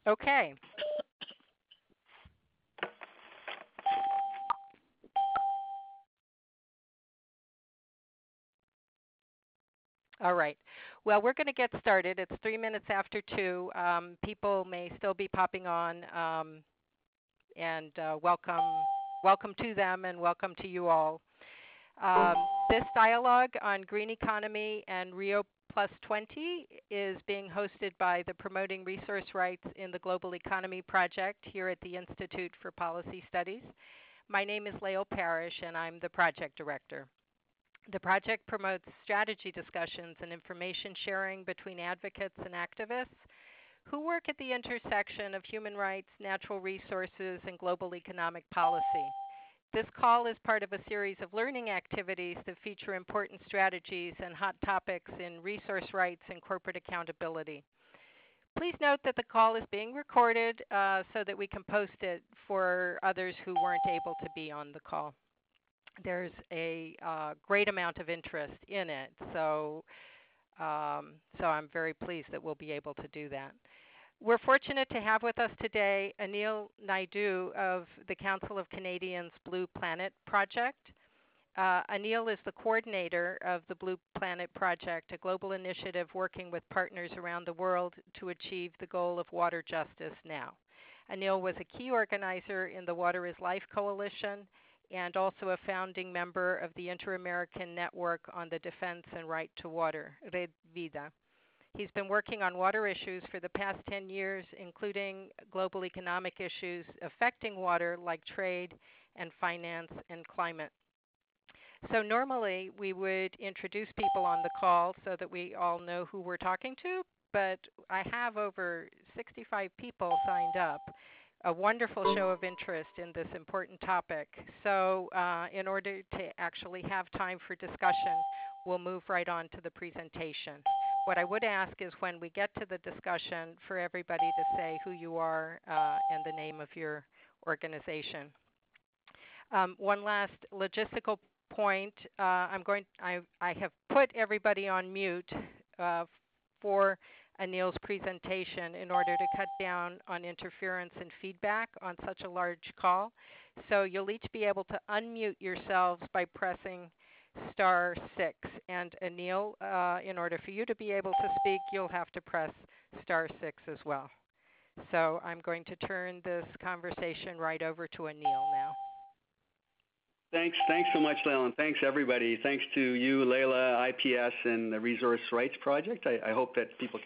Okay. All right. Well, we're going to get started. It's 3 minutes after 2. People may still be popping on, and welcome to them, and welcome to you all. This dialogue on green economy and Rio Plus 20 is being hosted by the Promoting Resource Rights in the Global Economy Project here at the Institute for Policy Studies. My name is Lael Parrish, and I'm the project director. The project promotes strategy discussions and information sharing between advocates and activists who work at the intersection of human rights, natural resources, and global economic policy. This call is part of a series of learning activities that feature important strategies and hot topics in resource rights and corporate accountability. Please note that the call is being recorded so that we can post it for others who weren't able to be on the call. There's a great amount of interest in it, so I'm very pleased that we'll be able to do that. We're fortunate to have with us today Anil Naidu of the Council of Canadians Blue Planet Project. Anil is the coordinator of the Blue Planet Project, a global initiative working with partners around the world to achieve the goal of water justice now. Anil was a key organizer in the Water is Life Coalition and also a founding member of the Inter-American Network on the Defense and Right to Water, Red Vida. He's been working on water issues for the past 10 years, including global economic issues affecting water like trade and finance and climate. So normally we would introduce people on the call so that we all know who we're talking to, but I have over 65 people signed up. A wonderful show of interest in this important topic. So in order to actually have time for discussion, we'll move right on to the presentation. What I would ask is when we get to the discussion for everybody to say who you are and the name of your organization. One last logistical point. I have put everybody on mute for Anil's presentation in order to cut down on interference and feedback on such a large call. So you'll each be able to unmute yourselves by pressing *6. And Anil, in order for you to be able to speak, you'll have to press *6 as well. So I'm going to turn this conversation right over to Anil now. Thanks so much, Lael, and thanks everybody. Thanks to you, Layla, IPS, and the Resource Rights Project. I hope that people